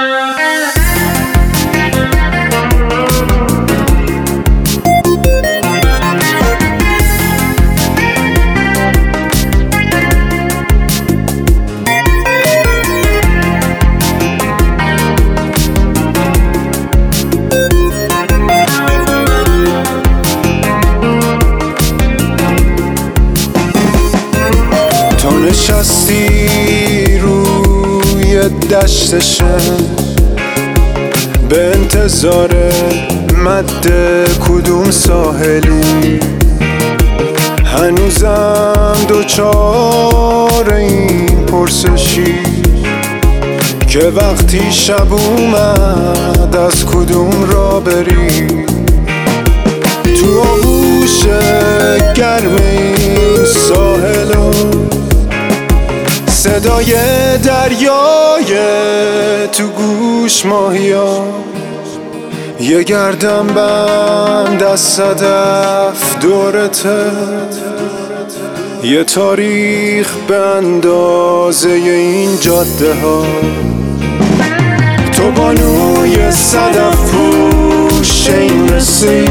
نشستی روی دشتشم به انتظار مد کدوم ساحلی، هنوزم دوچار این پرسشی که وقتی شب اومد از کدوم را بری. تو آغوش گرم این ساحل صدای دریای تو گوش ماهیا، یه گردن بند از صدف دورته، یه تاریخ به اندازه این جاده ها. تو بانوی صدف پوش این رسی،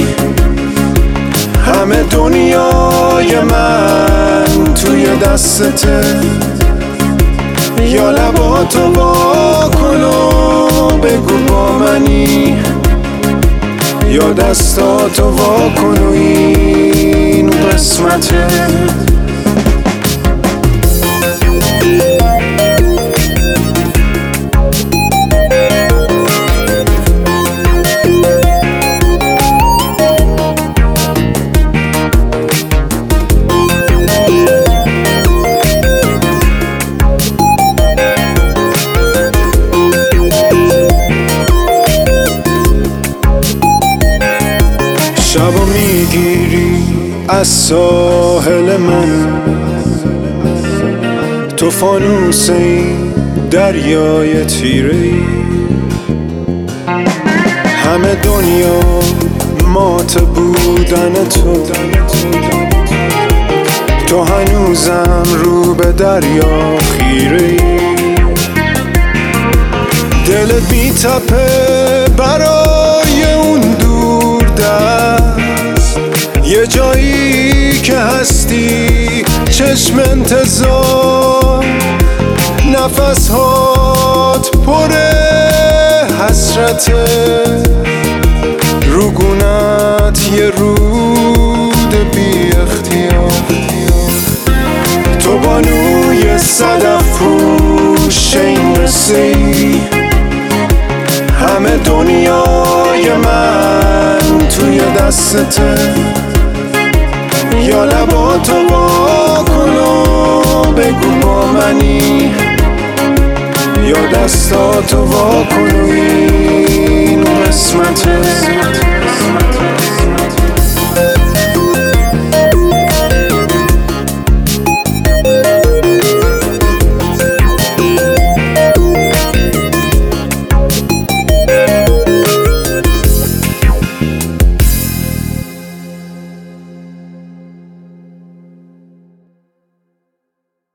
همه دنیای من توی دستته. یا لباتو وا کن و بگو با منی، یا دستاتو وا کن و این قسمته. شبا میگیری از ساحل من، تو فانوس این دریای تیره ای. همه دنیا مات بودن تو هنوزم رو به دریا خیره ای. دلت میتپه برای اون دور دست، یه جایی که هستی چشم انتظار. نفس هات پر حسرته، روگونت یه رود بی اختیار. تو بانوی صدف پوش این رسی، همه دنیای من توی دستته. یا لباتو وا کن و بگو با منی، یا دستاتو وا کن و این قسمته.